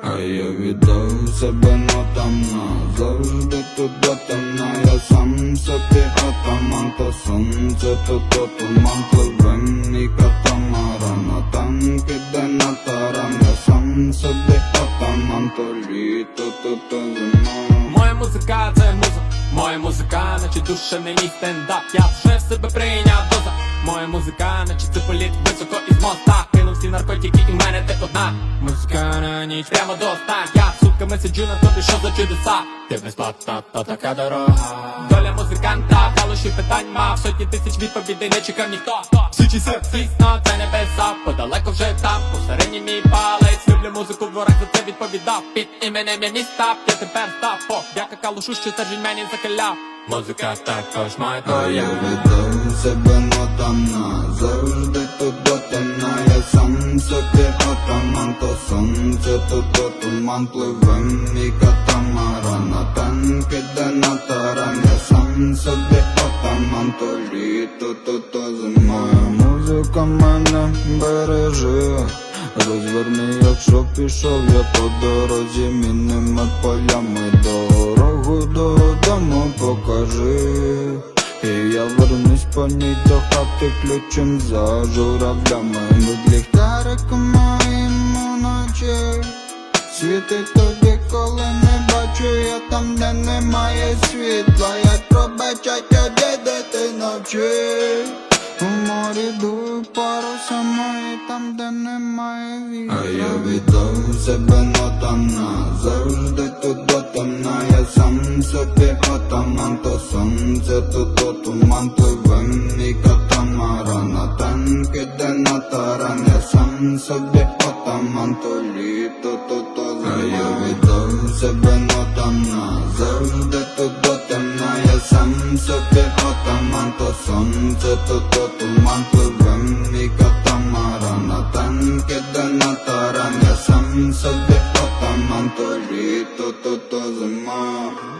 А я віддав себе нотам, завжди тут до темна. Я сам собі атаман, то сонце, то туман. Пливем мій катамаран, а танк іде на таран. Я сам собі атаман, то літо, то зима. Моя музика це муза, моя музика, наче душа не мій стендап. Я вже в себе прийняв доза. Моя музика, наче це політ високо із моста. Кинув всі наркотики і в мене ти одна. Музика на ніч прямо до ста. Я сутками сиджу на тобі, що за чудеса. Ти безплатна, то така дорога. Доля музиканта, калуші питань мав. Сотні тисяч відповідей не чекав ніхто. Сучий серп, звісно, це небеса. Подалеко вже там, посередній мій палець. Люблю музику, в дворах за це відповідав. Під іменем я міста, я тепер став. Дяка калушу, що Сержень мені закаляв. Музика також моя А я твоя. віддав себе нотам, завжди тут до темна. Я сам собі атаман, то сонце, то туман. Пливем мій катамаран, а танк іде на таран. Я сам собі атаман, то літо, то зима. Моя музика мене береже. Розверни, якщо пішов я по дорозі мінними полями. Дорогу додому покажи, і я вернусь по ній до хати ключем за журавлями. Будь ліхтариком моїм уночі світить тоді, коли не бачу я там, де немає світла. Як пробачать тоді, де ти навчи. У морі дують паруса мої там, де немає вітра. А я віддав себе нотам, завжди тут до темна. Я сам собі атаман, то сонце, то туман. Пливем мій катамаран, а танк іде на таран. Я сам собі атаман, то літо, то зима. А я віддав себе нотам, завжди тут до темна. Я сам собі атаман, то сонце, то туман. Пливем мій катамаран, а танк іде на таран. Я сам собі атаман, то літо, то зима.